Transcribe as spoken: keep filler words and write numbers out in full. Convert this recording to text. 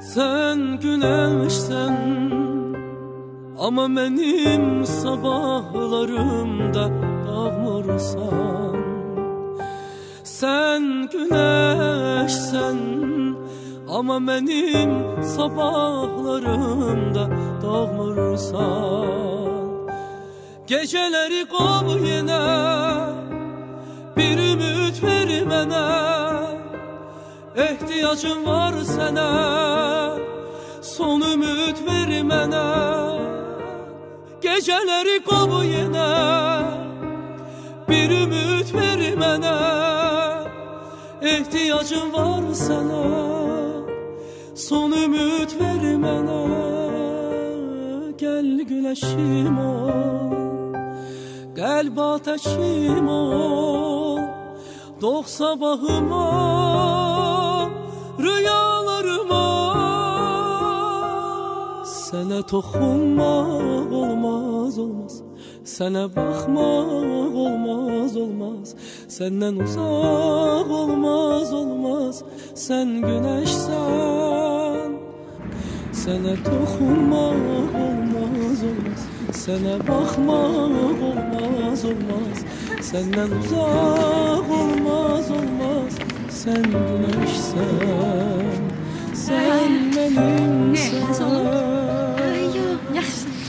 Sen güneşsen ama benim sabahlarımda dağmursan. Sen güneşsen ama benim sabahlarımda dağmursan. Geceleri kov yine, bir ümit ver mənə. İhtiyacım var sənə, son ümit ver mənə. Geceleri kov yine, bir ümit ver mənə. İhtiyacım var sənə, son ümit ver mənə. Gel güneşim ol, qəlb ateşim ol, doğ sabahıma, rüyalarıma. Sənə toxunmaq olmaz olmaz, sənə baxmaq olmaz olmaz, səndən uzaq olmaz olmaz. Sən güneşsən, sənə toxunmaq olmaz olmaz, sənə baxmaq olmaz olmaz, səndən uzaq olmaz olmaz. Sən güneşsən, sən benimsən.